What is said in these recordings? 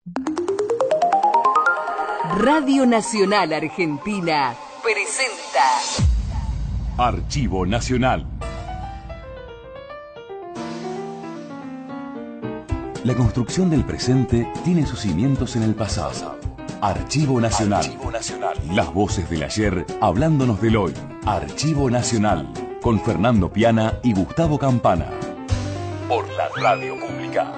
Radio Nacional Argentina presenta Archivo Nacional. La construcción del presente tiene sus cimientos en el pasado. Archivo Nacional. Archivo Nacional. Las voces del ayer hablándonos del hoy. Archivo Nacional. Con Fernando Piana y Gustavo Campana. Por la Radio Pública.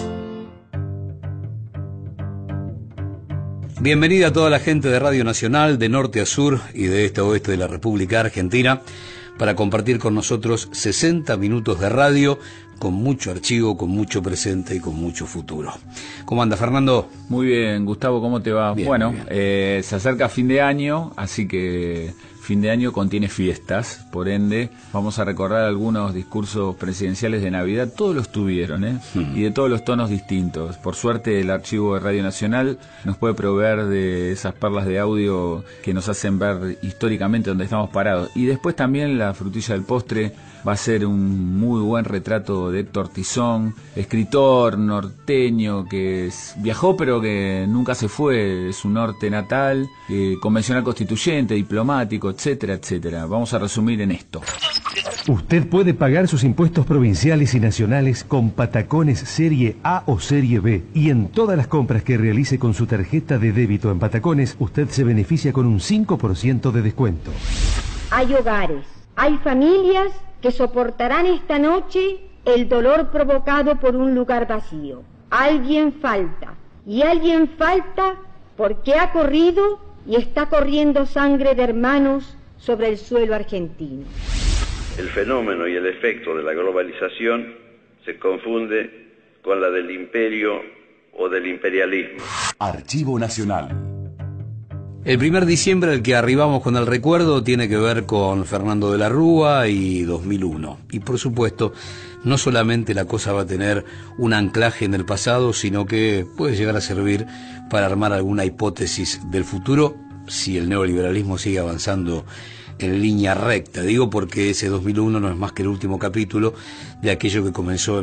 Bienvenida a toda la gente de Radio Nacional, de norte a sur y de este a oeste de la República Argentina, para compartir con nosotros 60 minutos de radio con mucho archivo, con mucho presente y con mucho futuro. ¿Cómo anda, Fernando? Muy bien, Gustavo, ¿cómo te va? Bien, bueno, bien. Se acerca fin de año, así que fin de año contiene fiestas, por ende vamos a recordar algunos discursos presidenciales de Navidad. Todos los tuvieron, y de todos los tonos distintos. Por suerte el archivo de Radio Nacional nos puede proveer de esas perlas de audio que nos hacen ver históricamente dónde estamos parados. Y después también la frutilla del postre va a ser un muy buen retrato de Héctor Tizón, escritor norteño que viajó pero que nunca se fue de su norte natal, convencional constituyente, diplomático, etcétera, etcétera. Vamos a resumir en esto. Usted puede pagar sus impuestos provinciales y nacionales con patacones Serie A o Serie B. Y en todas las compras que realice con su tarjeta de débito en patacones, usted se beneficia con un 5% de descuento. Hay hogares, hay familias que soportarán esta noche el dolor provocado por un lugar vacío. Alguien falta, y alguien falta porque ha corrido y está corriendo sangre de hermanos sobre el suelo argentino. El fenómeno y el efecto de la globalización se confunde con la del imperio o del imperialismo. Archivo Nacional. El 1 de diciembre al que arribamos con el recuerdo tiene que ver con Fernando de la Rúa y 2001. Y por supuesto, no solamente la cosa va a tener un anclaje en el pasado, sino que puede llegar a servir para armar alguna hipótesis del futuro si el neoliberalismo sigue avanzando en línea recta. Digo porque ese 2001 no es más que el último capítulo de aquello que comenzó en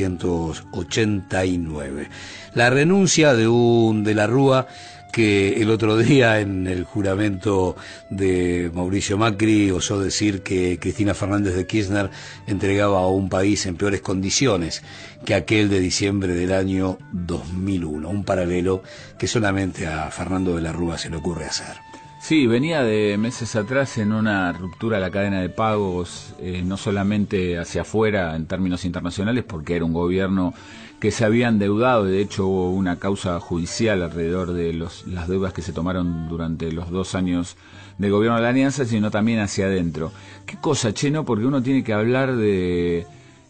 1989. La renuncia de un de la Rúa que el otro día en el juramento de Mauricio Macri osó decir que Cristina Fernández de Kirchner entregaba a un país en peores condiciones que aquel de diciembre del año 2001. Un paralelo que solamente a Fernando de la Rúa se le ocurre hacer. Sí, venía de meses atrás en una ruptura de la cadena de pagos, no solamente hacia afuera en términos internacionales, porque era un gobierno que se había endeudado, de hecho hubo una causa judicial alrededor de las deudas que se tomaron durante los 2 años de gobierno de la Alianza, sino también hacia adentro. ¿Qué cosa, no? Porque uno tiene que hablar de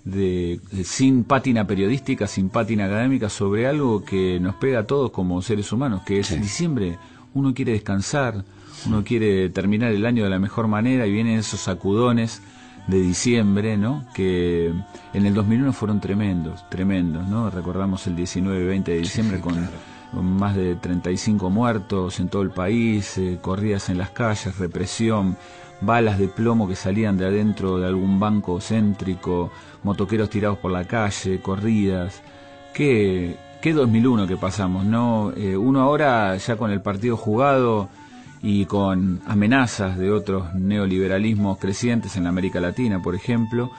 sin pátina periodística, sin pátina académica, sobre algo que nos pega a todos como seres humanos, que es diciembre. Uno quiere descansar, uno quiere terminar el año de la mejor manera y vienen esos sacudones de diciembre, ¿no? Que en el 2001 fueron tremendos, ¿no? Recordamos el 19 y 20 de diciembre con más de 35 muertos en todo el país, corridas en las calles, represión, balas de plomo que salían de adentro de algún banco céntrico, motoqueros tirados por la calle, corridas. ¿Qué 2001 que pasamos, no? Uno ahora ya con el partido jugado y con amenazas de otros neoliberalismos crecientes en la América Latina, por ejemplo,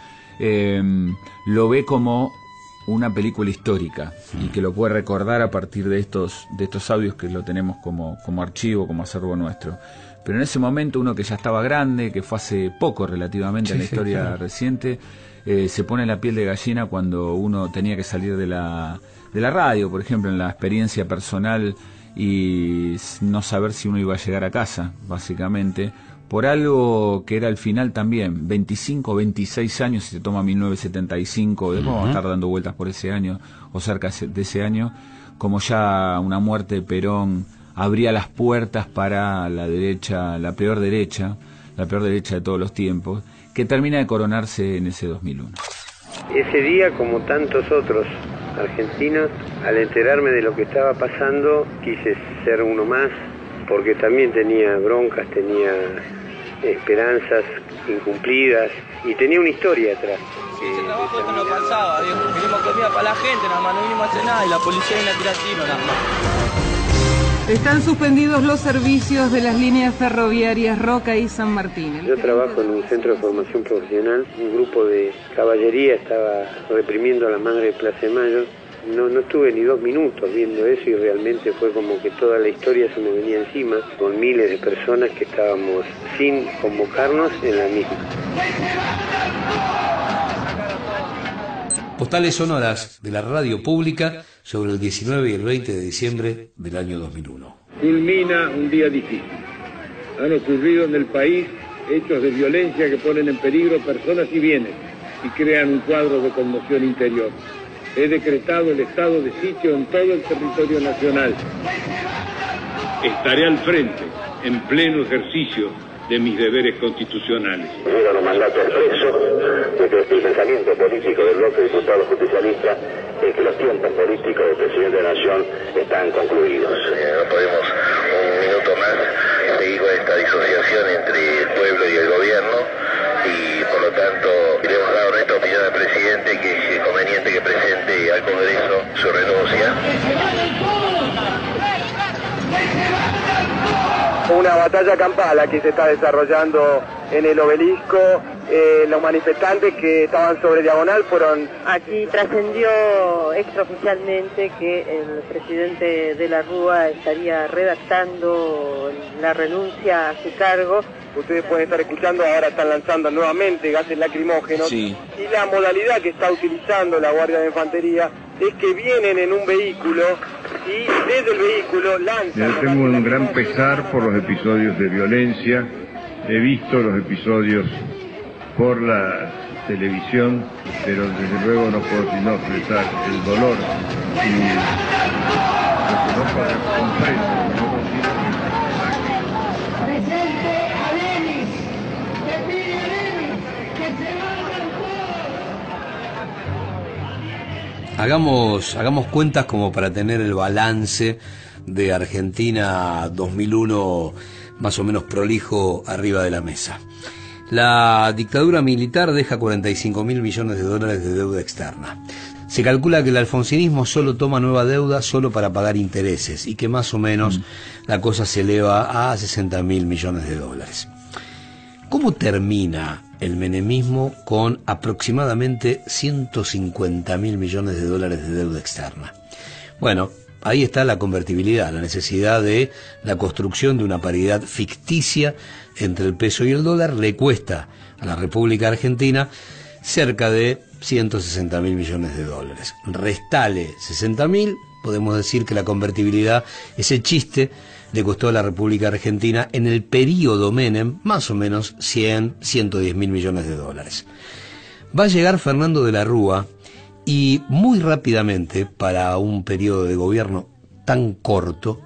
lo ve como una película histórica y que lo puede recordar a partir de estos audios que lo tenemos como archivo, como acervo nuestro. Pero en ese momento uno que ya estaba grande, que fue hace poco relativamente en la historia reciente, se pone la piel de gallina cuando uno tenía que salir de la radio, por ejemplo, en la experiencia personal, y no saber si uno iba a llegar a casa, básicamente, por algo que era al final también, 25, 26 años, si se toma 1975, después vamos a estar dando vueltas por ese año, o cerca de ese año, como ya una muerte de Perón abría las puertas para la derecha, la peor derecha de todos los tiempos, que termina de coronarse en ese 2001. Ese día, como tantos otros argentinos, al enterarme de lo que estaba pasando, quise ser uno más, porque también tenía broncas, tenía esperanzas incumplidas y tenía una historia atrás. Ese trabajo esto no pasaba, viejo. Queríamos comida para la gente, nada más, no vinimos a hacer nada y la policía viene a tirar tiro, nada más. Están suspendidos los servicios de las líneas ferroviarias Roca y San Martín. Yo trabajo en un centro de formación profesional, un grupo de caballería estaba reprimiendo a la madre de Plaza de Mayo. No estuve ni 2 minutos viendo eso y realmente fue como que toda la historia se me venía encima, con miles de personas que estábamos sin convocarnos en la misma. Postales sonoras de la radio pública sobre el 19 y el 20 de diciembre del año 2001. Culmina un día difícil. Han ocurrido en el país hechos de violencia que ponen en peligro personas y bienes y crean un cuadro de conmoción interior. He decretado el estado de sitio en todo el territorio nacional. Estaré al frente, en pleno ejercicio de mis deberes constitucionales. Llegan los mandatos expresos de que el pensamiento político del bloque de diputados justicialistas es que los tiempos políticos del presidente de la Nación están concluidos. No podemos un minuto más seguir con esta disociación entre el pueblo y el gobierno y por lo tanto le hemos dado nuestra opinión al presidente que es conveniente que presente al Congreso su renuncia. Una batalla campal aquí se está desarrollando en el obelisco. Los manifestantes que estaban sobre Diagonal fueron... Aquí trascendió extraoficialmente que el presidente de la Rúa estaría redactando la renuncia a su cargo. Ustedes pueden estar escuchando, ahora están lanzando nuevamente gases lacrimógenos. Sí. Y la modalidad que está utilizando la Guardia de Infantería es que vienen en un vehículo y desde el vehículo lanzan... Yo tengo un gran pesar por los episodios de violencia. He visto los episodios por la televisión, pero desde luego no puedo sino expresar el dolor y lo que no comprendo. Presente a Lenis, que pide a Lenis que se vayan todos. Hagamos cuentas como para tener el balance de Argentina 2001 más o menos prolijo arriba de la mesa. La dictadura militar deja 45.000 millones de dólares de deuda externa. Se calcula que el alfonsinismo solo toma nueva deuda solo para pagar intereses y que más o menos la cosa se eleva a 60.000 millones de dólares. ¿Cómo termina el menemismo con aproximadamente 150.000 millones de dólares de deuda externa? Bueno, ahí está la convertibilidad, la necesidad de la construcción de una paridad ficticia entre el peso y el dólar. Le cuesta a la República Argentina cerca de 160.000 millones de dólares. Restale 60.000, podemos decir que la convertibilidad, ese chiste, le costó a la República Argentina en el período Menem más o menos 110.000 millones de dólares. Va a llegar Fernando de la Rúa y muy rápidamente, para un periodo de gobierno tan corto,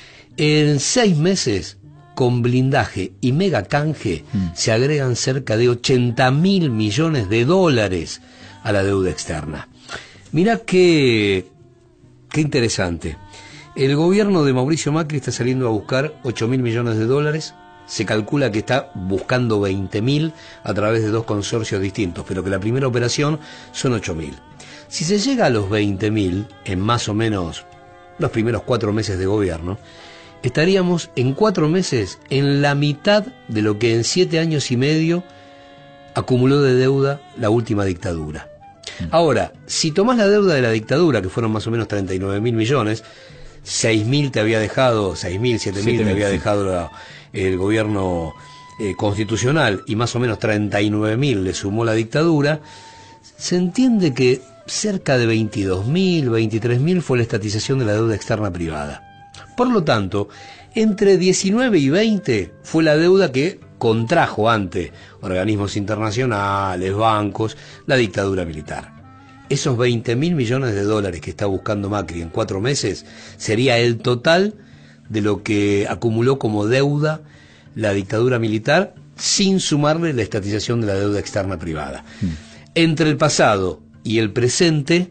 en 6 meses, con blindaje y mega canje, se agregan cerca de 80.000 millones de dólares a la deuda externa. Mirá qué interesante. El gobierno de Mauricio Macri está saliendo a buscar 8.000 millones de dólares. Se calcula que está buscando 20.000 a través de 2 consorcios distintos, pero que la primera operación son 8.000. Si se llega a los 20.000 en más o menos los primeros 4 meses de gobierno, estaríamos en 4 meses en la mitad de lo que en 7 años y medio acumuló de deuda la última dictadura. Ahora, si tomás la deuda de la dictadura, que fueron más o menos 39.000 millones, 6.000 te había dejado, 6.000, 7.000 te había dejado el gobierno constitucional y más o menos 39.000 le sumó la dictadura, se entiende que cerca de 22.000, 23.000 fue la estatización de la deuda externa privada. Por lo tanto, entre 19 y 20 fue la deuda que contrajo ante organismos internacionales, bancos, la dictadura militar. Esos 20.000 millones de dólares que está buscando Macri en 4 meses sería el total de lo que acumuló como deuda la dictadura militar, sin sumarle la estatización de la deuda externa privada. Entre el pasado y el presente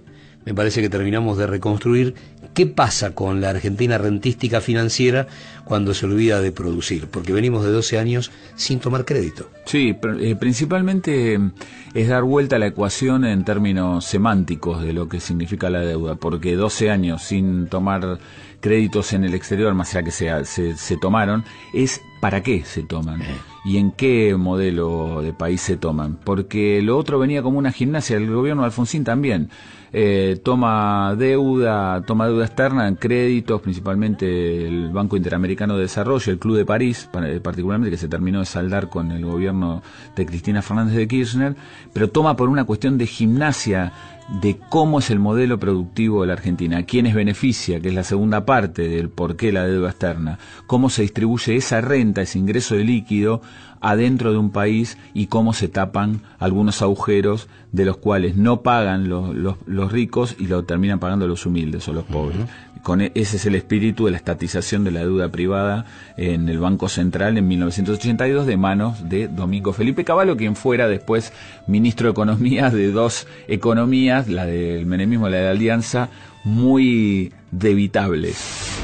me parece que terminamos de reconstruir qué pasa con la Argentina rentística financiera cuando se olvida de producir, porque venimos de 12 años sin tomar crédito. Sí, principalmente es dar vuelta a la ecuación en términos semánticos de lo que significa la deuda, porque 12 años sin tomar créditos en el exterior, más allá que se tomaron, es para qué se toman y en qué modelo de país se toman, porque lo otro venía como una gimnasia. El gobierno de Alfonsín también toma deuda externa en créditos, principalmente el Banco Interamericano de Desarrollo, el Club de París, particularmente, que se terminó de saldar con el gobierno de Cristina Fernández de Kirchner, pero toma por una cuestión de gimnasia de cómo es el modelo productivo de la Argentina, a quiénes beneficia, que es la segunda parte del por qué la deuda externa, cómo se distribuye esa renta, ese ingreso de líquido adentro de un país y cómo se tapan algunos agujeros de los cuales no pagan los ricos y lo terminan pagando los humildes o los pobres. Ese es el espíritu de la estatización de la deuda privada en el Banco Central en 1982 de manos de Domingo Felipe Cavallo, quien fuera después ministro de Economía de dos economías, la del menemismo y la de la Alianza, muy debitables.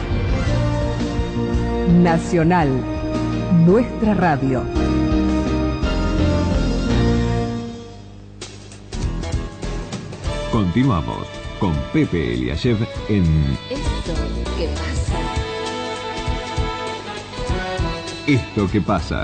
Nacional, nuestra radio. Continuamos con Pepe Eliashev en Esto que pasa. Esto que pasa.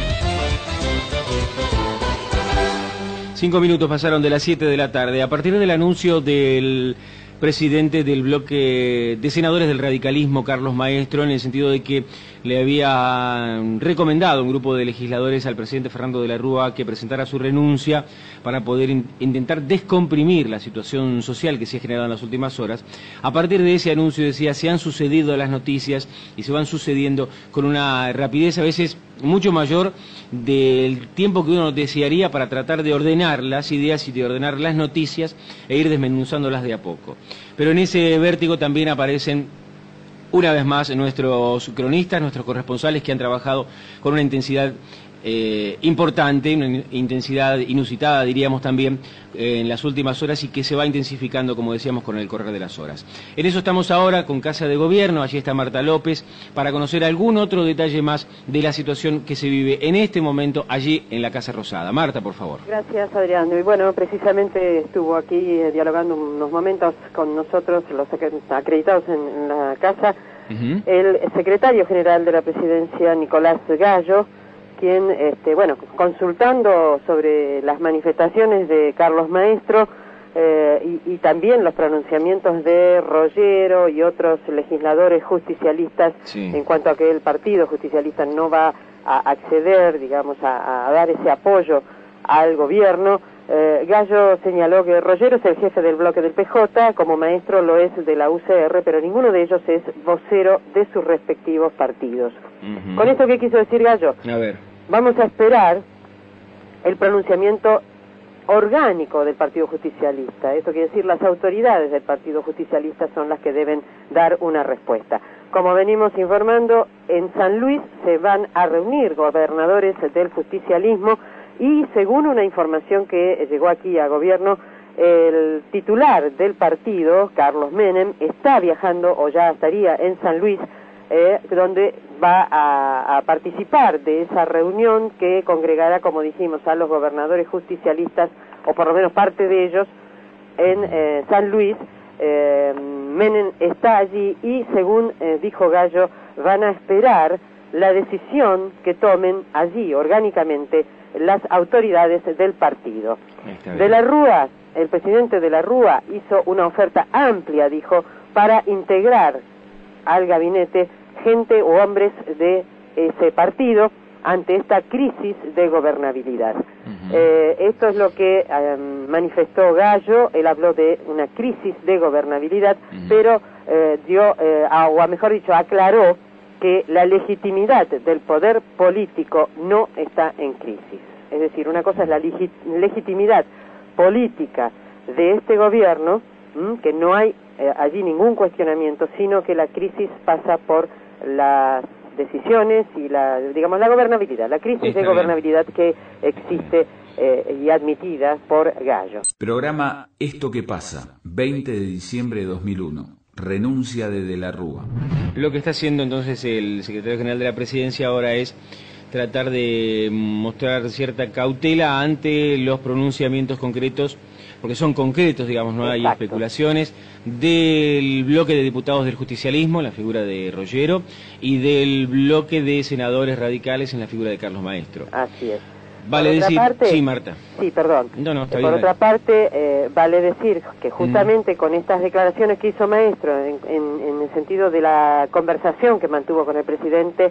5 minutos pasaron de las 7 de la tarde. A partir del anuncio del presidente del bloque de senadores del radicalismo, Carlos Maestro, en el sentido de que le había recomendado un grupo de legisladores al presidente Fernando de la Rúa que presentara su renuncia para poder intentar descomprimir la situación social que se ha generado en las últimas horas. A partir de ese anuncio, decía, se han sucedido las noticias y se van sucediendo con una rapidez a veces mucho mayor del tiempo que uno desearía para tratar de ordenar las ideas y de ordenar las noticias e ir desmenuzándolas de a poco. Pero en ese vértigo también aparecen una vez más nuestros cronistas, nuestros corresponsales que han trabajado con una intensidad importante, una intensidad inusitada, diríamos también, en las últimas horas y que se va intensificando, como decíamos, con el correr de las horas. En eso estamos ahora con Casa de Gobierno, allí está Marta López, para conocer algún otro detalle más de la situación que se vive en este momento allí en la Casa Rosada. Marta, por favor. Gracias, Adrián. Y bueno, precisamente estuvo aquí dialogando unos momentos con nosotros, los acreditados en la Casa, el secretario general de la Presidencia, Nicolás Gallo, quien, consultando sobre las manifestaciones de Carlos Maestro y también los pronunciamientos de Rollero y otros legisladores justicialistas en cuanto a que el partido justicialista no va a acceder, digamos, a dar ese apoyo al gobierno. Gallo señaló que Rollero es el jefe del bloque del PJ, como Maestro lo es de la UCR, pero ninguno de ellos es vocero de sus respectivos partidos. ¿Con esto qué quiso decir Gallo? A ver. Vamos a esperar el pronunciamiento orgánico del Partido Justicialista. Esto quiere decir, las autoridades del Partido Justicialista son las que deben dar una respuesta. Como venimos informando, en San Luis se van a reunir gobernadores del justicialismo y, según una información que llegó aquí a gobierno, el titular del partido, Carlos Menem, está viajando o ya estaría en San Luis, donde va a participar de esa reunión que congregará, como dijimos, a los gobernadores justicialistas, o por lo menos parte de ellos, en San Luis. Menem está allí y, según dijo Gallo, van a esperar la decisión que tomen allí orgánicamente las autoridades del partido. De la Rúa, el presidente de la Rúa hizo una oferta amplia, dijo, para integrar al gabinete gente o hombres de ese partido ante esta crisis de gobernabilidad. Esto es lo que manifestó Gallo. Él habló de una crisis de gobernabilidad, pero o mejor dicho, aclaró que la legitimidad del poder político no está en crisis. Es decir, una cosa es la legitimidad política de este gobierno, que no hay allí ningún cuestionamiento, sino que la crisis pasa por las decisiones y la gobernabilidad, la crisis de gobernabilidad que existe y admitida por Gallo. Programa Esto que pasa, 20 de diciembre de 2001. Renuncia de la Rúa. Lo que está haciendo entonces el secretario general de la Presidencia ahora es tratar de mostrar cierta cautela ante los pronunciamientos concretos, porque son concretos, digamos, no hay especulaciones, del bloque de diputados del justicialismo, en la figura de Rollero, y del bloque de senadores radicales en la figura de Carlos Maestro. Así es. Vale decir, sí, Marta. Sí, perdón. No, está bien. Por otra parte, vale decir que justamente con estas declaraciones que hizo Maestro, en el sentido de la conversación que mantuvo con el presidente,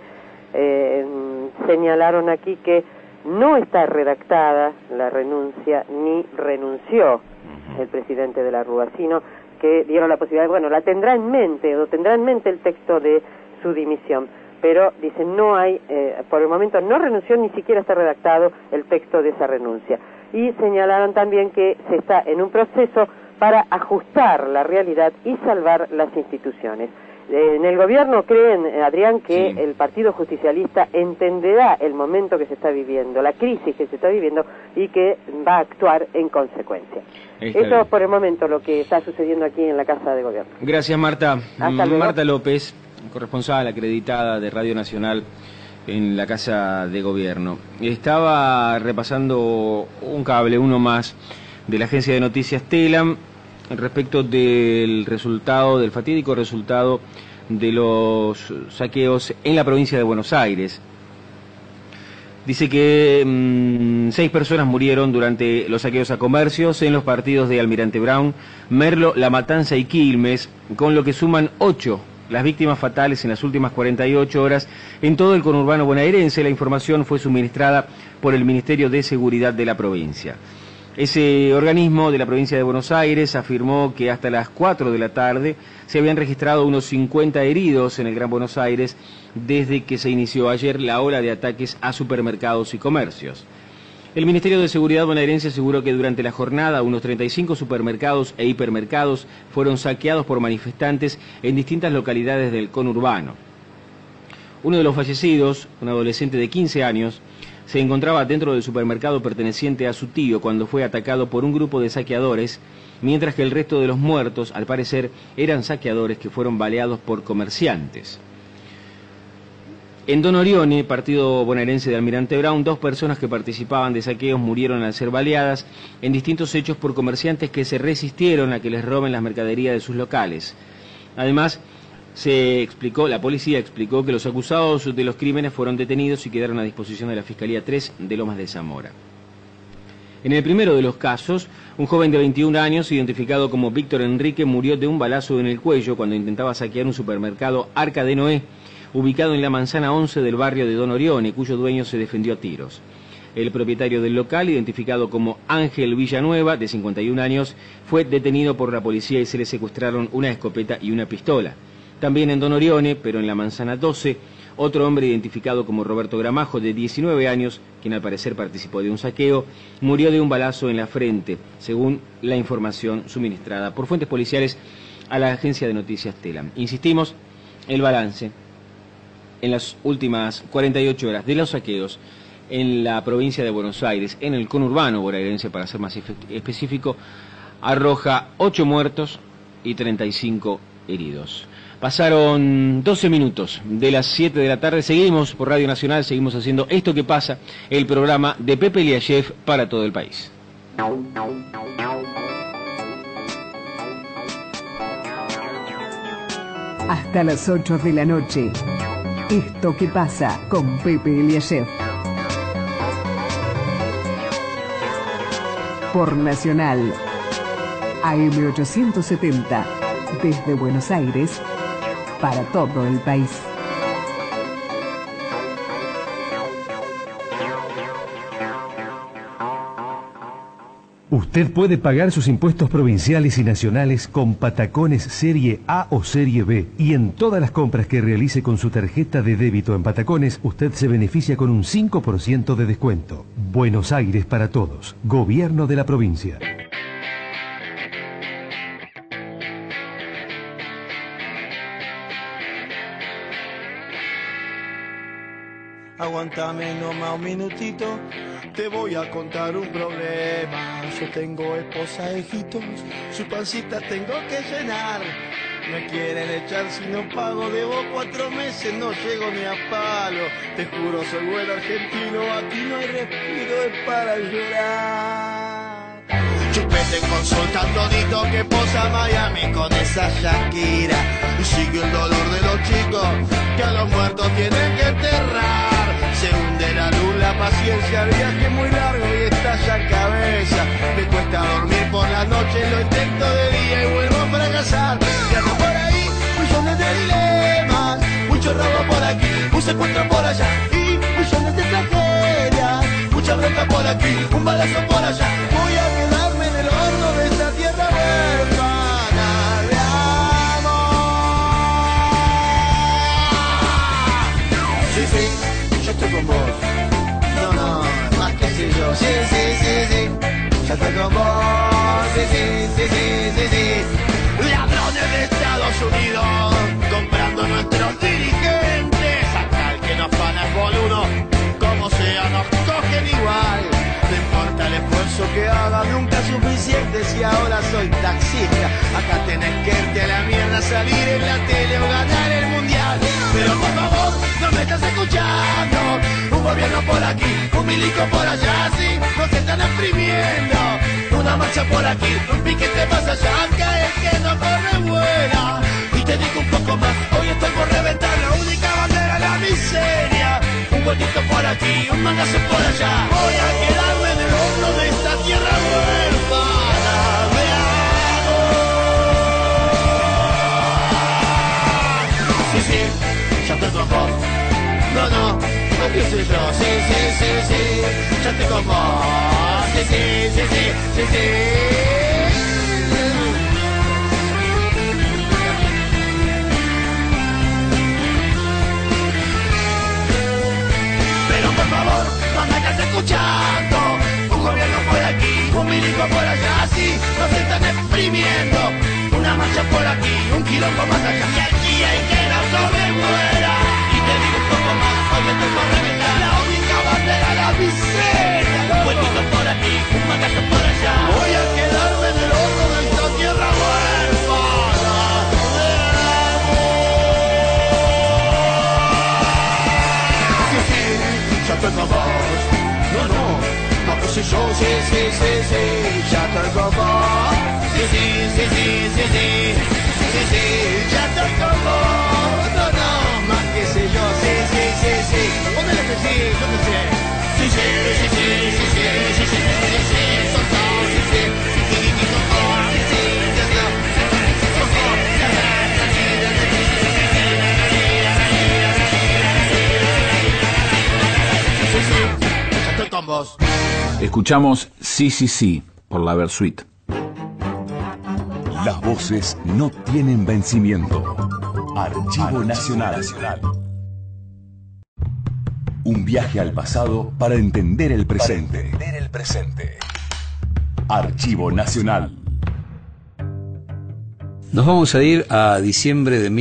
señalaron aquí que no está redactada la renuncia ni renunció el presidente de la Rúa, sino que dieron la posibilidad, la tendrá en mente el texto de su dimisión. Pero dicen no hay, por el momento no renunció, ni siquiera está redactado el texto de esa renuncia. Y señalaron también que se está en un proceso para ajustar la realidad y salvar las instituciones. En el gobierno creen, Adrián, que el Partido Justicialista entenderá el momento que se está viviendo, la crisis que se está viviendo, y que va a actuar en consecuencia. Eso es por el momento lo que está sucediendo aquí en la Casa de Gobierno. Gracias, Marta. Hasta luego. Marta López, corresponsal acreditada de Radio Nacional en la Casa de Gobierno. Estaba repasando un cable, uno más, de la agencia de noticias Telam, respecto del fatídico resultado de los saqueos en la provincia de Buenos Aires. Dice que 6 personas murieron durante los saqueos a comercios en los partidos de Almirante Brown, Merlo, La Matanza y Quilmes, con lo que suman 8 las víctimas fatales en las últimas 48 horas en todo el conurbano bonaerense. La información fue suministrada por el Ministerio de Seguridad de la provincia. Ese organismo de la provincia de Buenos Aires afirmó que hasta las 4 de la tarde se habían registrado unos 50 heridos en el Gran Buenos Aires desde que se inició ayer la ola de ataques a supermercados y comercios. El Ministerio de Seguridad bonaerense aseguró que durante la jornada unos 35 supermercados e hipermercados fueron saqueados por manifestantes en distintas localidades del conurbano. Uno de los fallecidos, un adolescente de 15 años, se encontraba dentro del supermercado perteneciente a su tío cuando fue atacado por un grupo de saqueadores, mientras que el resto de los muertos, al parecer, eran saqueadores que fueron baleados por comerciantes. En Don Orione, partido bonaerense de Almirante Brown, 2 personas que participaban de saqueos murieron al ser baleadas en distintos hechos por comerciantes que se resistieron a que les roben las mercaderías de sus locales. Además, la policía explicó que los acusados de los crímenes fueron detenidos y quedaron a disposición de la Fiscalía 3 de Lomas de Zamora. En el primero de los casos, un joven de 21 años, identificado como Víctor Enrique, murió de un balazo en el cuello cuando intentaba saquear un supermercado Arca de Noé, ubicado en la manzana 11 del barrio de Don Orione, cuyo dueño se defendió a tiros. El propietario del local, identificado como Ángel Villanueva, de 51 años, fue detenido por la policía y se le secuestraron una escopeta y una pistola. También en Don Orione, pero en la manzana 12, otro hombre identificado como Roberto Gramajo, de 19 años, quien al parecer participó de un saqueo, murió de un balazo en la frente, según la información suministrada por fuentes policiales a la agencia de noticias Telam. Insistimos, el balance en las últimas 48 horas de los saqueos en la provincia de Buenos Aires, en el conurbano bonaerense para ser más específico, arroja 8 muertos y 35 heridos. Pasaron 12 minutos de las 7 de la tarde, seguimos por Radio Nacional, seguimos haciendo Esto que pasa, el programa de Pepe Eliashev para todo el país. Hasta las 8 de la noche. Esto que pasa con Pepe Eliashev. Por Nacional. AM870. Desde Buenos Aires. Para todo el país. Usted puede pagar sus impuestos provinciales y nacionales con patacones Serie A o Serie B. Y en todas las compras que realice con su tarjeta de débito en patacones, usted se beneficia con un 5% de descuento. Buenos Aires para todos. Gobierno de la provincia. aguántame nomás un minutito, te voy a contar un problema. Yo tengo esposa e hijitos, su pancita tengo que llenar. Me quieren echar si no pago, debo 4 meses, no llego ni a palo. Te juro, soy buen argentino, aquí no hay respiro, es para llorar. Chupete con Sol Tandonito que posa Miami con esa Shakira. Y sigue el dolor de los chicos que a los muertos tienen que enterrar. Se hunde la luz, la paciencia, el viaje es muy largo y estalla en cabeza. Me cuesta dormir por la noche, lo intento de día y vuelvo a fracasar. Y ando por ahí, millones de dilemas, mucho robo por aquí, un secuestro por allá y millones de tragedias. Mucha bronca por aquí, un balazo por allá. Voy a quedarme en el horno de esta tierra huérfana de amor. Sí, sí, yo estoy con vos. No, más que sé yo. Sí, yo estoy con vos. Sí. Ladrones de Estados Unidos, comprando nuestros dirigentes. Hasta el que nos pana es boludo, como sea nos cogen igual. No importa el esfuerzo que haga, nunca es suficiente si ahora soy taxista. Acá tenés que irte a la mierda, salir en la tele o ganar el mundial. Pero por favor, no me estás escuchando. Un gobierno por aquí, un milico por allá, sí, nos están exprimiendo. Una marcha por aquí, un piquete más allá, acá es que no corre vuela. Y te digo un poco más, hoy estoy por reventar la única bandera, la miseria. Un huequito por aquí, un mangazo por allá. Voy a quedarme en el horno de esta tierra huérfana de amor. Sí, ya te con vos. No, qué sé yo. Sí, ya te con vos. Sí. Pero por favor, no me estás escuchando. Un gobierno por aquí, un milico por allá, sí, nos están exprimiendo. Una marcha por aquí, un quilombo más allá. Y aquí hay que no me muera. Y te digo un poco más, hoy me estoy por reventar la única bandera, la miseria. Un huequito por aquí, un magazo por allá. Voy a quedarme en el horno de esta tierra huérfana de amor. Sí, ya estoy con vos. No, que sé yo. Sí, ya estoy con vos. Sí, ya estoy con vos. No, más que sé yo. Sí. Póngale que sí, yo no sé. Escuchamos Sí, por la Versuit. Las voces no tienen vencimiento. Archivo Nacional. Un viaje al pasado para entender el presente. Archivo Nacional. Nos vamos a ir a diciembre de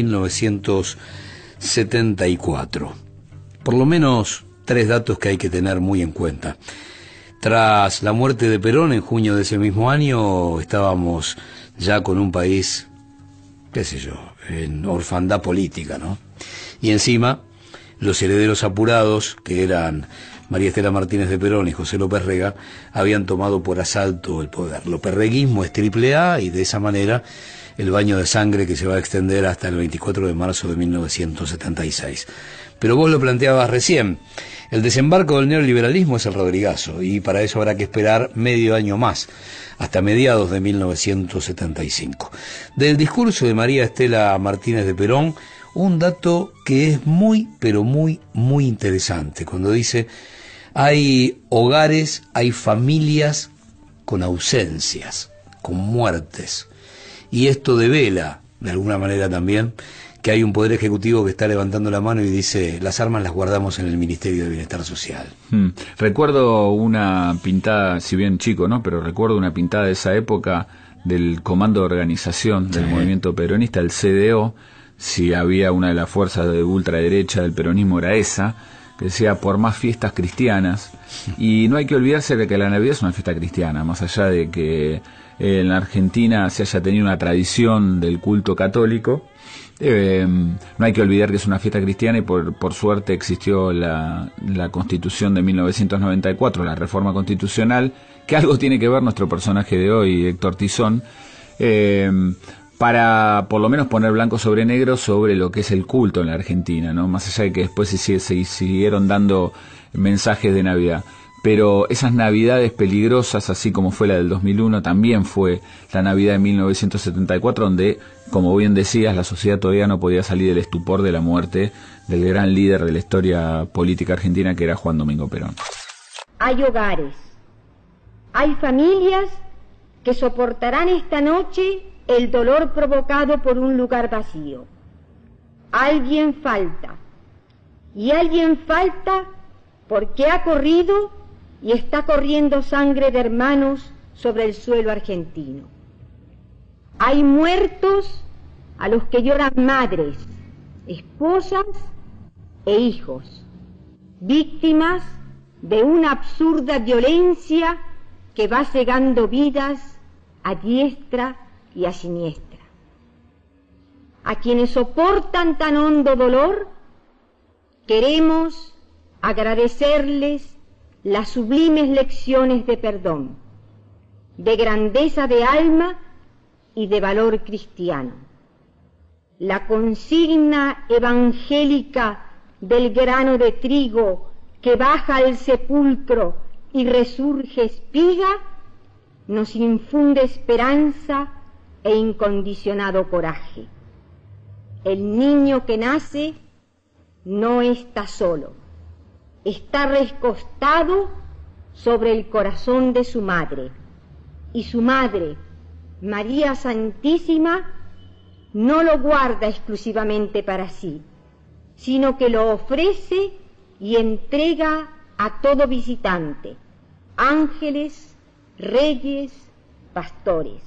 1974. Por lo menos 3 datos que hay que tener muy en cuenta. Tras la muerte de Perón en junio de ese mismo año, estábamos ya con un país, qué sé yo, en orfandad política, ¿no? Y encima, los herederos apurados, que eran María Estela Martínez de Perón y José López Rega, habían tomado por asalto el poder. López-reguismo es AAA y de esa manera el baño de sangre que se va a extender hasta el 24 de marzo de 1976. Pero vos lo planteabas recién, el desembarco del neoliberalismo es el Rodrigazo y para eso habrá que esperar medio año más, hasta mediados de 1975. Del discurso de María Estela Martínez de Perón, un dato que es muy, pero muy, muy interesante, cuando dice, hay hogares, hay familias con ausencias, con muertes, y esto devela, de alguna manera también, que hay un poder ejecutivo que está levantando la mano y dice, las armas las guardamos en el Ministerio de Bienestar Social. Recuerdo una pintada, si bien chico, ¿no? Pero recuerdo una pintada de esa época del Comando de Organización del Movimiento Peronista, el CDO. Si había una de las fuerzas de ultraderecha del peronismo era esa, que decía por más fiestas cristianas, y no hay que olvidarse de que la Navidad es una fiesta cristiana, más allá de que en la Argentina se haya tenido una tradición del culto católico. No hay que olvidar que es una fiesta cristiana y por suerte existió la Constitución de 1994, la reforma constitucional, que algo tiene que ver nuestro personaje de hoy, Héctor Tizón, para por lo menos poner blanco sobre negro sobre lo que es el culto en la Argentina, ¿no? Más allá de que después se siguieron dando mensajes de Navidad. Pero esas Navidades peligrosas, así como fue la del 2001, también fue la Navidad de 1974, donde, como bien decías, la sociedad todavía no podía salir del estupor de la muerte del gran líder de la historia política argentina, que era Juan Domingo Perón. Hay hogares, hay familias que soportarán esta noche el dolor provocado por un lugar vacío. Alguien falta, y alguien falta porque ha corrido y está corriendo sangre de hermanos sobre el suelo argentino. Hay muertos a los que lloran madres, esposas e hijos, víctimas de una absurda violencia que va cegando vidas a diestra y a siniestra. A quienes soportan tan hondo dolor, queremos agradecerles las sublimes lecciones de perdón, de grandeza de alma y de valor cristiano. La consigna evangélica del grano de trigo que baja al sepulcro y resurge espiga, nos infunde esperanza e incondicionado coraje. El niño que nace no está solo. Está recostado sobre el corazón de su madre, y su madre, María Santísima, no lo guarda exclusivamente para sí, sino que lo ofrece y entrega a todo visitante, ángeles, reyes, pastores.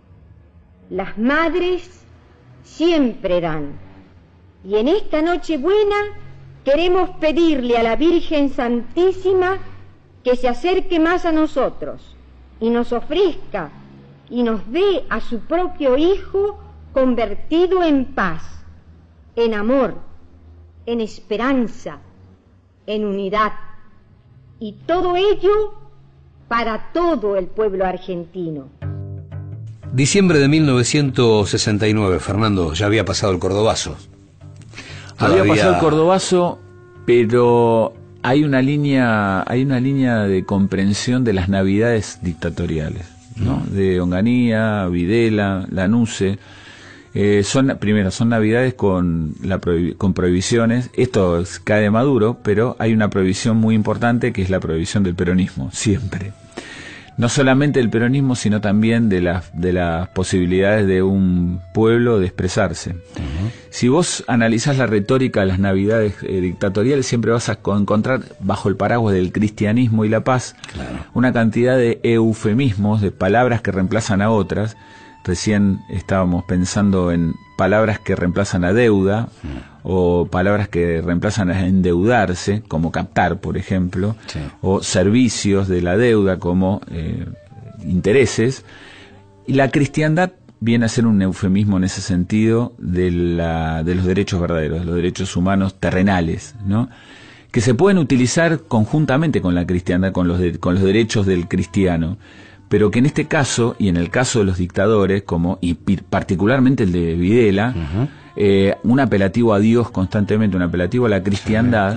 Las madres siempre dan, y en esta Nochebuena queremos pedirle a la Virgen Santísima que se acerque más a nosotros y nos ofrezca y nos dé a su propio Hijo convertido en paz, en amor, en esperanza, en unidad, y todo ello para todo el pueblo argentino. Diciembre de 1969, Fernando, ya había pasado el Cordobazo. Había pasado el Cordobazo, pero hay una línea de comprensión de las Navidades dictatoriales, ¿no? De Onganía, Videla, Lanuse. Son Navidades con prohibiciones. Esto cae de Maduro, pero hay una prohibición muy importante, que es la prohibición del peronismo, siempre. No solamente del peronismo, sino también de las posibilidades de un pueblo de expresarse. Uh-huh. Si vos analizás la retórica de las Navidades dictatoriales, siempre vas a encontrar, bajo el paraguas del cristianismo y la paz, una cantidad de eufemismos, de palabras que reemplazan a otras. Recién estábamos pensando en palabras que reemplazan a deuda, o palabras que reemplazan a endeudarse, como captar, por ejemplo, o servicios de la deuda, como intereses. Y la cristiandad viene a ser un eufemismo en ese sentido de los derechos verdaderos, de los derechos humanos terrenales, ¿no? Que se pueden utilizar conjuntamente con la cristiandad, con los derechos del cristiano, pero que en este caso, y en el caso de los dictadores, y particularmente el de Videla, un apelativo a Dios constantemente, un apelativo a la cristiandad,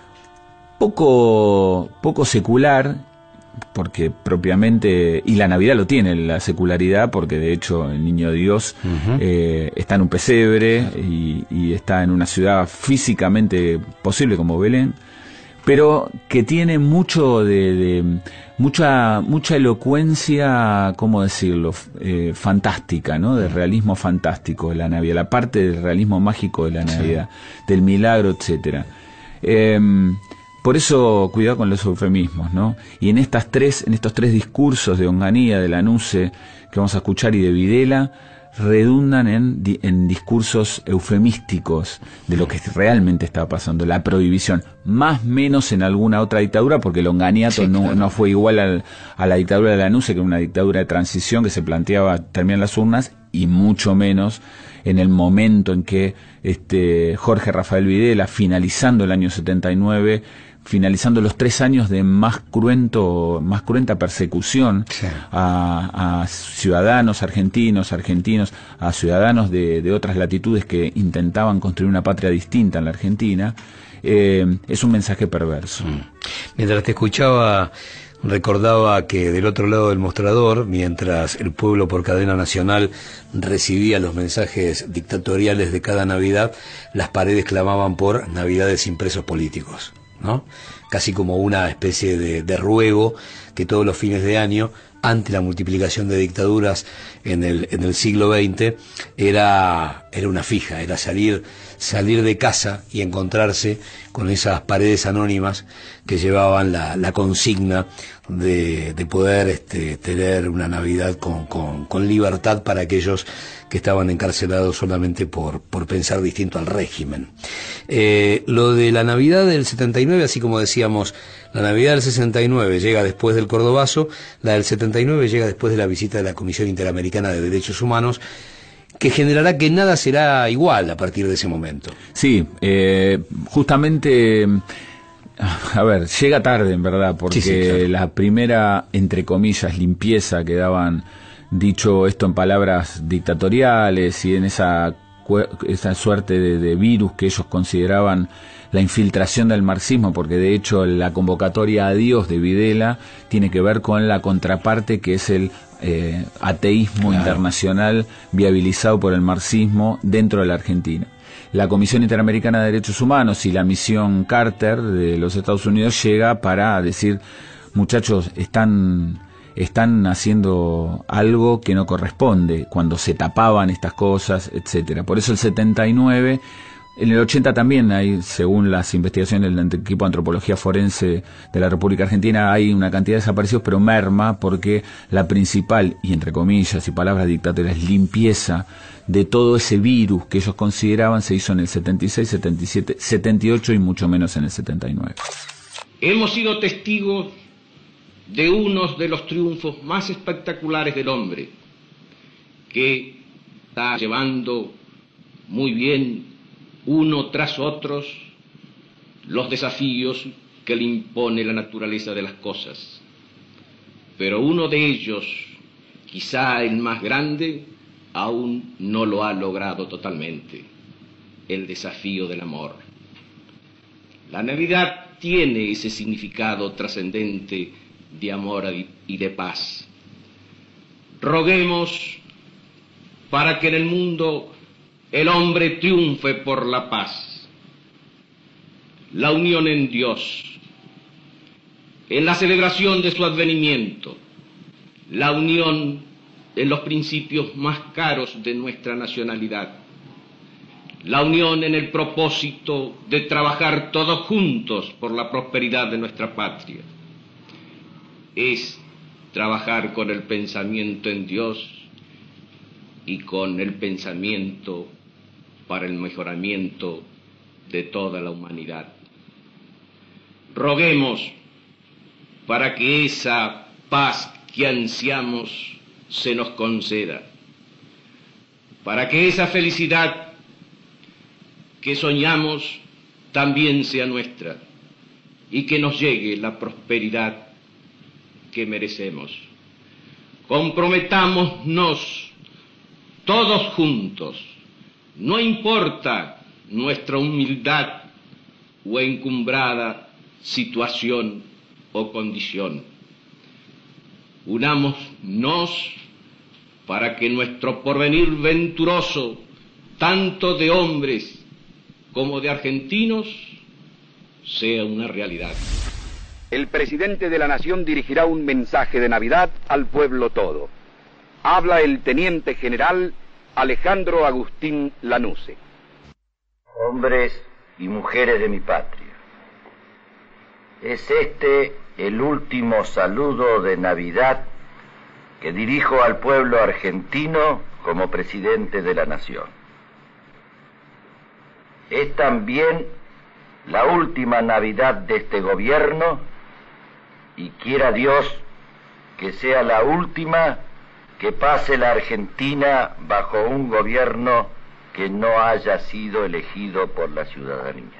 poco secular, porque propiamente, y la Navidad lo tiene, la secularidad, porque de hecho el Niño Dios está en un pesebre y está en una ciudad físicamente posible como Belén, pero que tiene mucha elocuencia, ¿cómo decirlo?, fantástica, ¿no?, de realismo fantástico de la Navidad, la parte del realismo mágico de la Navidad, del milagro, etcétera. Por eso, cuidado con los eufemismos, ¿no? Y en estos tres discursos de Onganía, de Lanuse, que vamos a escuchar, y de Videla, redundan en discursos eufemísticos de lo que realmente estaba pasando, la prohibición, más menos en alguna otra dictadura, porque el Onganiato no fue igual a la dictadura de Lanusse, que era una dictadura de transición que se planteaba terminar las urnas, y mucho menos en el momento en que Jorge Rafael Videla, finalizando el año 79, finalizando los 3 años de más cruenta persecución a ciudadanos argentinos, a ciudadanos de otras latitudes que intentaban construir una patria distinta en la Argentina, es un mensaje perverso. Mientras te escuchaba, recordaba que del otro lado del mostrador, mientras el pueblo por cadena nacional recibía los mensajes dictatoriales de cada Navidad, las paredes clamaban por Navidades sin presos políticos, ¿no? Casi como una especie de ruego que todos los fines de año, ante la multiplicación de dictaduras en el siglo XX, era una fija, era salir de casa y encontrarse con esas paredes anónimas que llevaban la consigna de poder tener una Navidad con libertad para aquellos que estaban encarcelados solamente por pensar distinto al régimen. Lo de la Navidad del 79, así como decíamos, la Navidad del 69 llega después del Cordobazo, la del 79 llega después de la visita de la Comisión Interamericana de Derechos Humanos, que generará que nada será igual a partir de ese momento. Sí, justamente, a ver, llega tarde en verdad, porque sí, claro, la primera, entre comillas, limpieza que daban, dicho esto en palabras dictatoriales y en esa suerte de virus que ellos consideraban la infiltración del marxismo, porque de hecho la convocatoria a Dios de Videla tiene que ver con la contraparte que es el ateísmo internacional viabilizado por el marxismo dentro de la Argentina. La Comisión Interamericana de Derechos Humanos y la misión Carter de los Estados Unidos llega para decir, muchachos, están haciendo algo que no corresponde, cuando se tapaban estas cosas, etcétera. Por eso el 79, en el 80 también hay, según las investigaciones del equipo de antropología forense de la República Argentina, hay una cantidad de desaparecidos, pero merma porque la principal, y entre comillas y palabras dictatoriales, limpieza de todo ese virus que ellos consideraban se hizo en el 76, 77, 78 y mucho menos en el 79. Hemos sido testigos de uno de los triunfos más espectaculares del hombre, que está llevando muy bien uno tras otros los desafíos que le impone la naturaleza de las cosas. Pero uno de ellos, quizá el más grande, aún no lo ha logrado totalmente: el desafío del amor. La Navidad tiene ese significado trascendente de amor y de paz. Roguemos para que en el mundo el hombre triunfe por la paz, la unión en Dios, en la celebración de su advenimiento, la unión en los principios más caros de nuestra nacionalidad, la unión en el propósito de trabajar todos juntos por la prosperidad de nuestra patria. Es trabajar con el pensamiento en Dios y con el pensamiento para el mejoramiento de toda la humanidad. Roguemos para que esa paz que ansiamos se nos conceda, para que esa felicidad que soñamos también sea nuestra y que nos llegue la prosperidad que merecemos. Comprometámonos todos juntos, no importa nuestra humildad o encumbrada situación o condición. Unámonos para que nuestro porvenir venturoso, tanto de hombres como de argentinos, sea una realidad. El presidente de la Nación dirigirá un mensaje de Navidad al pueblo todo. Habla el teniente general Alejandro Agustín Lanusse. Hombres y mujeres de mi patria, es este el último saludo de Navidad que dirijo al pueblo argentino como presidente de la Nación. Es también la última Navidad de este gobierno y quiera Dios que sea la última que pase la Argentina bajo un gobierno que no haya sido elegido por la ciudadanía.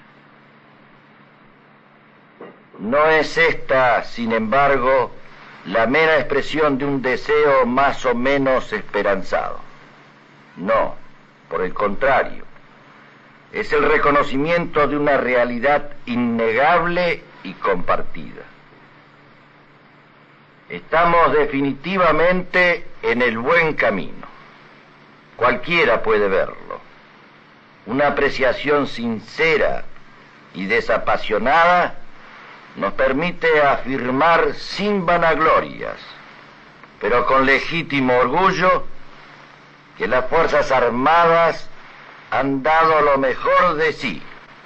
No es esta, sin embargo, la mera expresión de un deseo más o menos esperanzado. No, por el contrario, es el reconocimiento de una realidad innegable y compartida. Estamos definitivamente en el buen camino. Cualquiera puede verlo. Una apreciación sincera y desapasionada nos permite afirmar sin vanaglorias, pero con legítimo orgullo, que las Fuerzas Armadas han dado lo mejor de sí,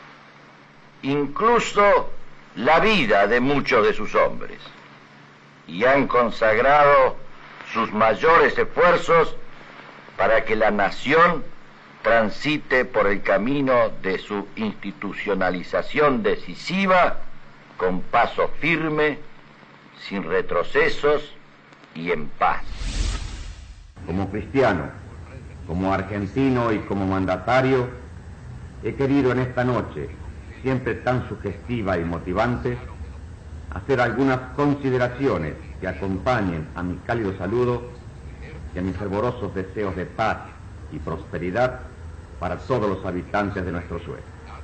incluso la vida de muchos de sus hombres, y han consagrado sus mayores esfuerzos para que la nación transite por el camino de su institucionalización decisiva con paso firme, sin retrocesos y en paz. Como cristiano, como argentino y como mandatario, he querido en esta noche, siempre tan sugestiva y motivante, hacer algunas consideraciones que acompañen a mi cálido saludo y a mis fervorosos deseos de paz y prosperidad para todos los habitantes de nuestro suelo.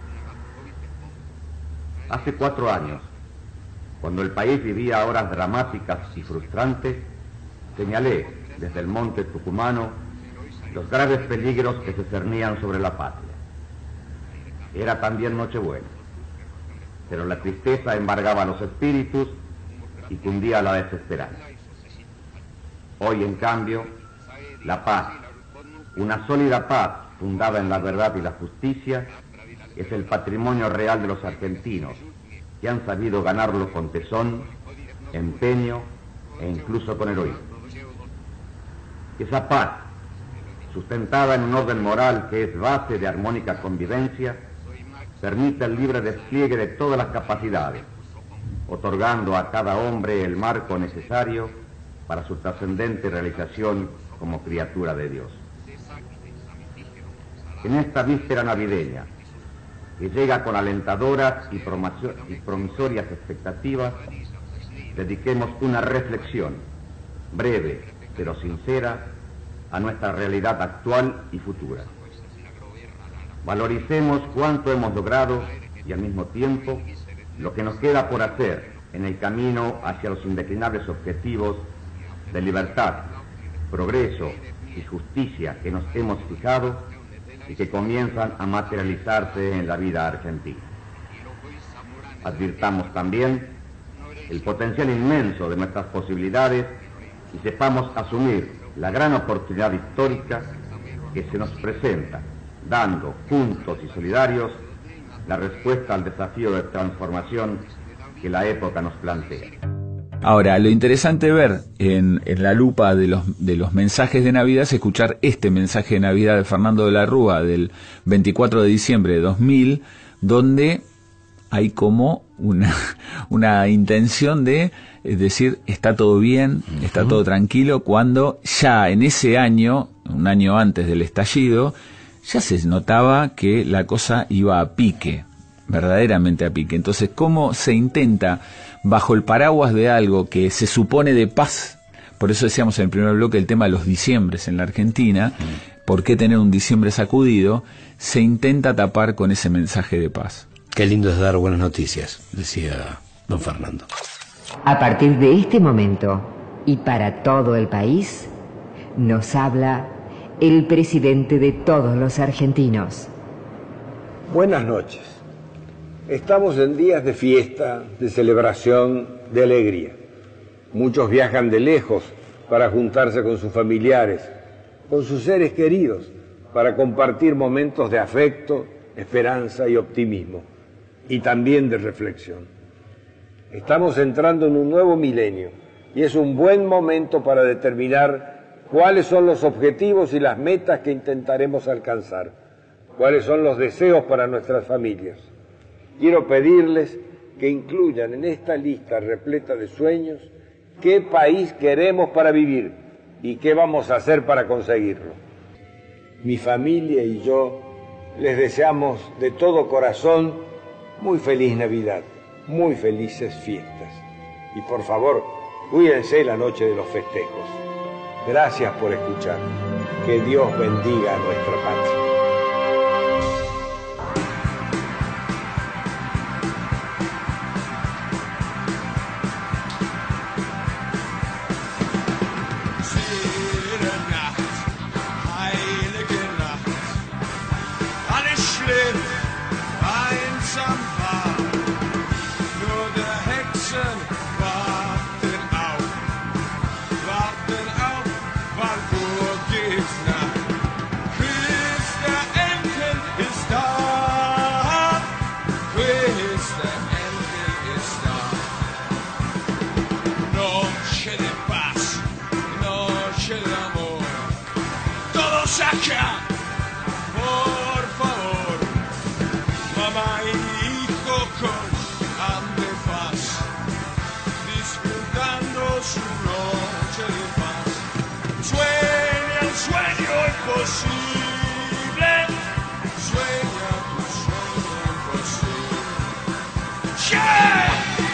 Hace 4 años, cuando el país vivía horas dramáticas y frustrantes, señalé desde el monte tucumano los graves peligros que se cernían sobre la patria. Era también Nochebuena, pero la tristeza embargaba los espíritus y cundía la desesperanza. Hoy, en cambio, la paz, una sólida paz fundada en la verdad y la justicia, es el patrimonio real de los argentinos, que han sabido ganarlo con tesón, empeño e incluso con heroísmo. Esa paz, sustentada en un orden moral que es base de armónica convivencia, permite el libre despliegue de todas las capacidades, otorgando a cada hombre el marco necesario para su trascendente realización como criatura de Dios. En esta víspera navideña, que llega con alentadoras y promisorias expectativas, dediquemos una reflexión, breve pero sincera, a nuestra realidad actual y futura. Valoricemos cuánto hemos logrado y al mismo tiempo lo que nos queda por hacer en el camino hacia los indeclinables objetivos de libertad, progreso y justicia que nos hemos fijado y que comienzan a materializarse en la vida argentina. Advirtamos también el potencial inmenso de nuestras posibilidades y sepamos asumir la gran oportunidad histórica que se nos presenta, dando, juntos y solidarios, la respuesta al desafío de transformación que la época nos plantea. Ahora, lo interesante ver en la lupa de los mensajes de Navidad es escuchar este mensaje de Navidad de Fernando de la Rúa del 24 de diciembre de 2000, donde hay como una intención de decir está todo bien, está todo tranquilo, cuando ya en ese año, un año antes del estallido, ya se notaba que la cosa iba a pique, verdaderamente a pique. Entonces, ¿cómo se intenta, bajo el paraguas de algo que se supone de paz? Por eso decíamos en el primer bloque el tema de los diciembres en la Argentina, ¿por qué tener un diciembre sacudido? Se intenta tapar con ese mensaje de paz. Qué lindo es dar buenas noticias, decía don Fernando. A partir de este momento, y para todo el país, nos habla el presidente de todos los argentinos. Buenas noches. Estamos en días de fiesta, de celebración, de alegría. Muchos viajan de lejos para juntarse con sus familiares, con sus seres queridos, para compartir momentos de afecto, esperanza y optimismo, y también de reflexión. Estamos entrando en un nuevo milenio y es un buen momento para determinar cuáles son los objetivos y las metas que intentaremos alcanzar, cuáles son los deseos para nuestras familias. Quiero pedirles que incluyan en esta lista repleta de sueños qué país queremos para vivir y qué vamos a hacer para conseguirlo. Mi familia y yo les deseamos de todo corazón muy feliz Navidad, muy felices fiestas. Y por favor, cuídense la noche de los festejos. Gracias por escuchar. Que Dios bendiga a nuestra patria. Por favor, mamá y hijo con antepaz, disfrutando su noche de paz. Sueña el sueño imposible, sueña tu sueño imposible. ¡Yeah!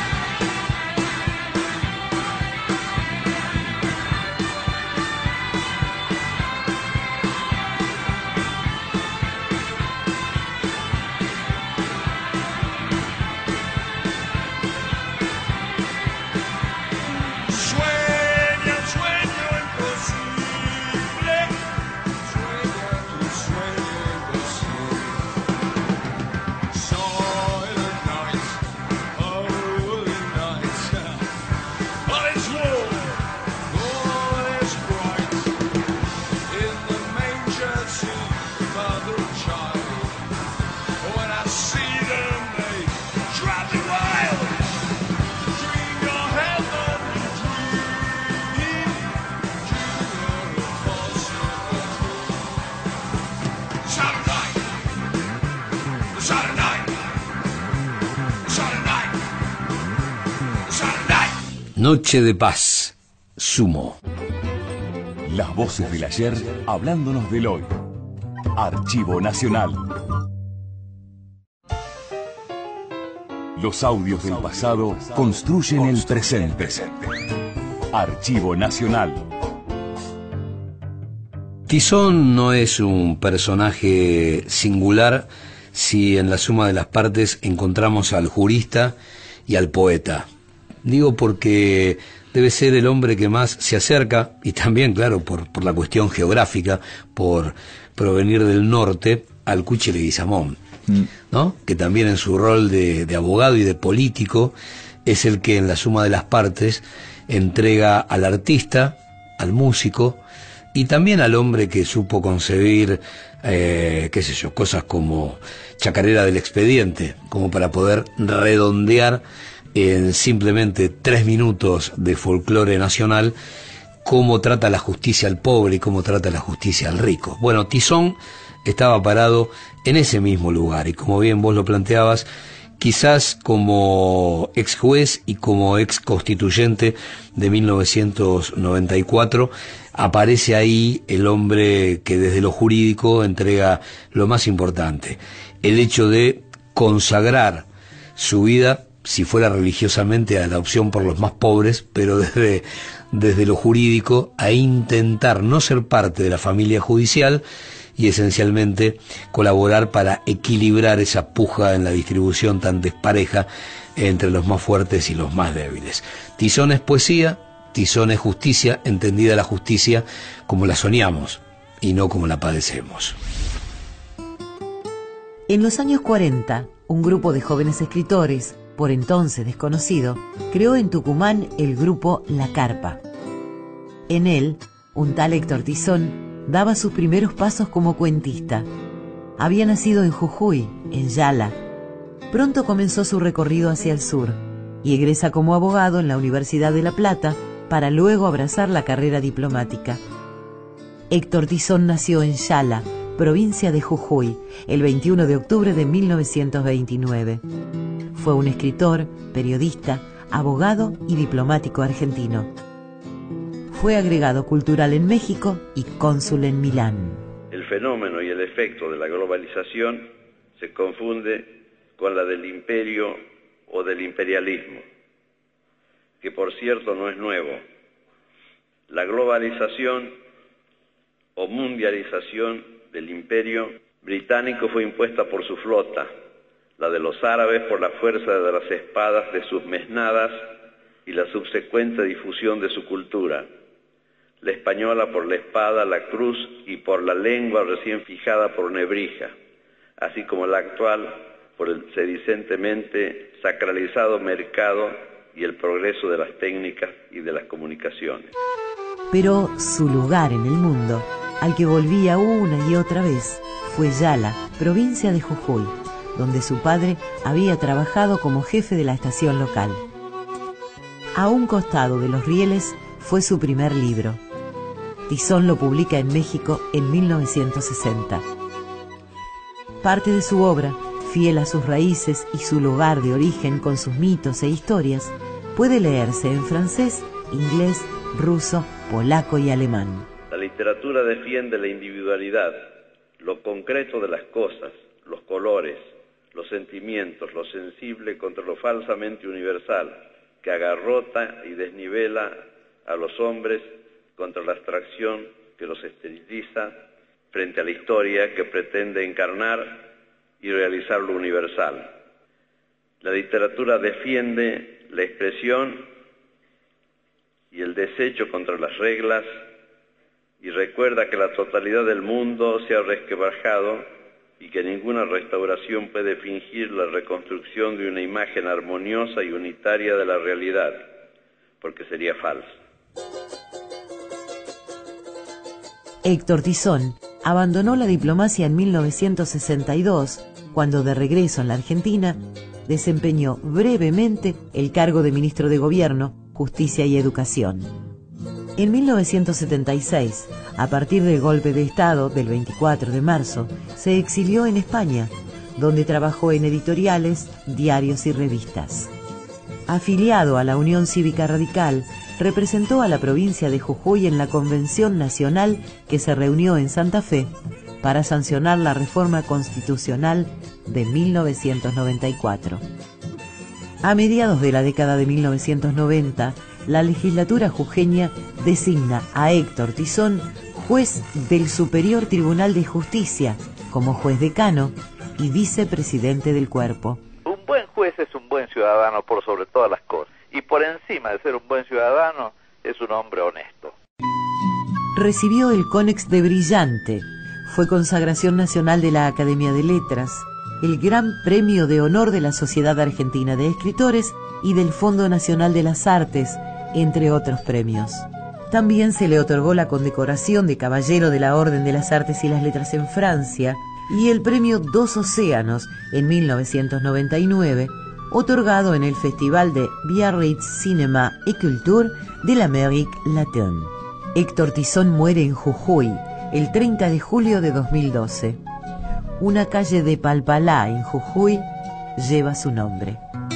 Noche de paz, Sumo. Las voces del ayer hablándonos del hoy. Archivo Nacional. Los audios del pasado construyen el presente. Archivo Nacional. Tizón no es un personaje singular si en la suma de las partes encontramos al jurista y al poeta. Digo porque debe ser el hombre que más se acerca, y también, claro, por la cuestión geográfica, por provenir del norte, al Cuchi Leguizamón, ¿no? Que también en su rol de abogado y de político es el que en la suma de las partes entrega al artista, al músico, y también al hombre que supo concebir, qué sé yo, cosas como Chacarera del Expediente, como para poder redondear en simplemente 3 minutos de folclore nacional cómo trata la justicia al pobre y cómo trata la justicia al rico. Bueno, Tizón estaba parado en ese mismo lugar, y como bien vos lo planteabas, quizás como ex juez y como ex constituyente de 1994, aparece ahí el hombre que desde lo jurídico entrega lo más importante, el hecho de consagrar su vida, si fuera religiosamente, a la opción por los más pobres, pero desde lo jurídico, a intentar no ser parte de la familia judicial y esencialmente colaborar para equilibrar esa puja en la distribución tan despareja entre los más fuertes y los más débiles. Tizón es poesía, Tizón es justicia, entendida la justicia como la soñamos y no como la padecemos. En los años 40, un grupo de jóvenes escritores, por entonces desconocido, creó en Tucumán el grupo La Carpa. En él, un tal Héctor Tizón daba sus primeros pasos como cuentista. Había nacido en Jujuy, en Yala. Pronto comenzó su recorrido hacia el sur y egresa como abogado en la Universidad de La Plata para luego abrazar la carrera diplomática. Héctor Tizón nació en Yala, provincia de Jujuy, el 21 de octubre de 1929. Fue un escritor, periodista, abogado y diplomático argentino. Fue agregado cultural en México y cónsul en Milán. El fenómeno y el efecto de la globalización se confunde con la del imperio o del imperialismo, que por cierto no es nuevo. La globalización o mundialización del imperio británico fue impuesta por su flota, la de los árabes por la fuerza de las espadas de sus mesnadas y la subsecuente difusión de su cultura, la española por la espada, la cruz y por la lengua recién fijada por Nebrija, así como la actual por el sedicentemente sacralizado mercado y el progreso de las técnicas y de las comunicaciones. Pero su lugar en el mundo, al que volvía una y otra vez, fue Yala, provincia de Jujuy, donde su padre había trabajado como jefe de la estación local. A un costado de los rieles fue su primer libro. Tizón lo publica en México en 1960. Parte de su obra, fiel a sus raíces y su lugar de origen con sus mitos e historias, puede leerse en francés, inglés, ruso, polaco y alemán. La literatura defiende la individualidad, lo concreto de las cosas, los colores, los sentimientos, lo sensible contra lo falsamente universal, que agarrota y desnivela a los hombres contra la abstracción que los esteriliza frente a la historia que pretende encarnar y realizar lo universal. La literatura defiende la expresión y el desecho contra las reglas y recuerda que la totalidad del mundo se ha resquebrajado y que ninguna restauración puede fingir la reconstrucción de una imagen armoniosa y unitaria de la realidad, porque sería falsa. Héctor Tizón abandonó la diplomacia en 1962, cuando de regreso en la Argentina, desempeñó brevemente el cargo de ministro de Gobierno, Justicia y Educación. En 1976, a partir del golpe de Estado del 24 de marzo, se exilió en España, donde trabajó en editoriales, diarios y revistas. Afiliado a la Unión Cívica Radical, representó a la provincia de Jujuy en la Convención Nacional que se reunió en Santa Fe para sancionar la reforma constitucional de 1994. A mediados de la década de 1990, la legislatura jujeña designa a Héctor Tizón juez del Superior Tribunal de Justicia, como juez decano y vicepresidente del cuerpo. Un buen juez es un buen ciudadano por sobre todas las cosas, y por encima de ser un buen ciudadano es un hombre honesto. Recibió el Cónex de Brillante, fue consagración nacional de la Academia de Letras, el Gran Premio de Honor de la Sociedad Argentina de Escritores y del Fondo Nacional de las Artes, entre otros premios. También se le otorgó la condecoración de Caballero de la Orden de las Artes y las Letras en Francia y el premio Dos Océanos en 1999, otorgado en el Festival de Biarritz Cinéma et Culture de l'Amérique Latine. Héctor Tizón muere en Jujuy el 30 de julio de 2012. Una calle de Palpalá, en Jujuy, lleva su nombre.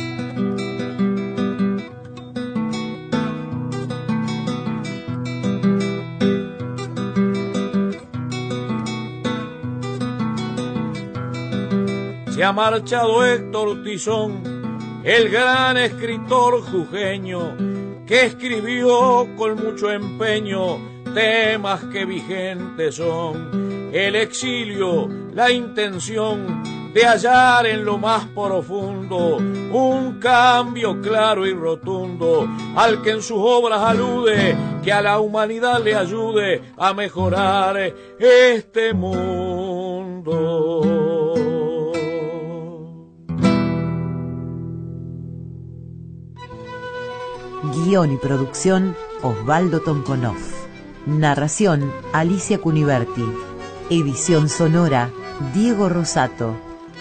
Se ha marchado Héctor Tizón, el gran escritor jujeño, que escribió con mucho empeño temas que vigentes son. El exilio, la intención de hallar en lo más profundo un cambio claro y rotundo, al que en sus obras alude, que a la humanidad le ayude a mejorar este mundo. Guión y producción, Osvaldo Tonconov. Narración, Alicia Cuniverti. Edición sonora, Diego Rosato.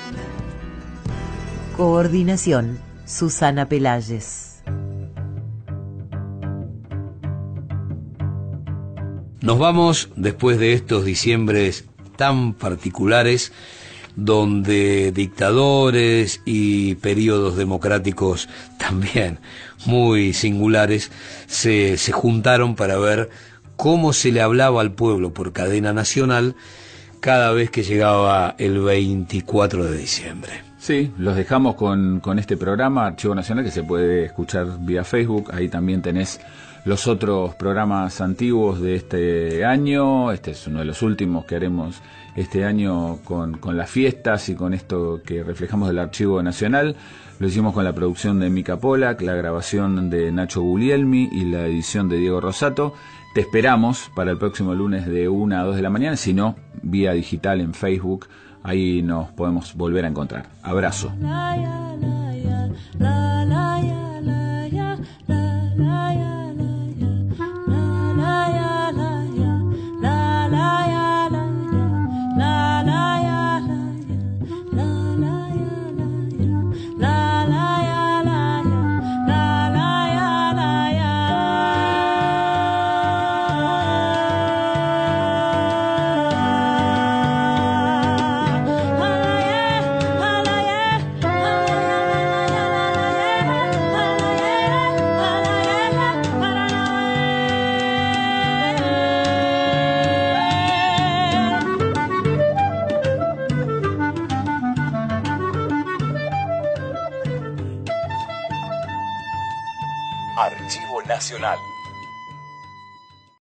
Coordinación, Susana Pelayes. Nos vamos después de estos diciembres tan particulares, donde dictadores y periodos democráticos también muy singulares se juntaron para ver cómo se le hablaba al pueblo por cadena nacional cada vez que llegaba el 24 de diciembre. Sí, los dejamos con este programa Archivo Nacional, que se puede escuchar vía Facebook. Ahí también tenés los otros programas antiguos de este año. Este es uno de los últimos que haremos este año con las fiestas y con esto que reflejamos del Archivo Nacional. Lo hicimos con la producción de Mica Polak, la grabación de Nacho Guglielmi y la edición de Diego Rosato. Te esperamos para el próximo lunes de 1 a 2 de la mañana, si no, vía digital en Facebook. Ahí nos podemos volver a encontrar. Abrazo. Archivo Nacional.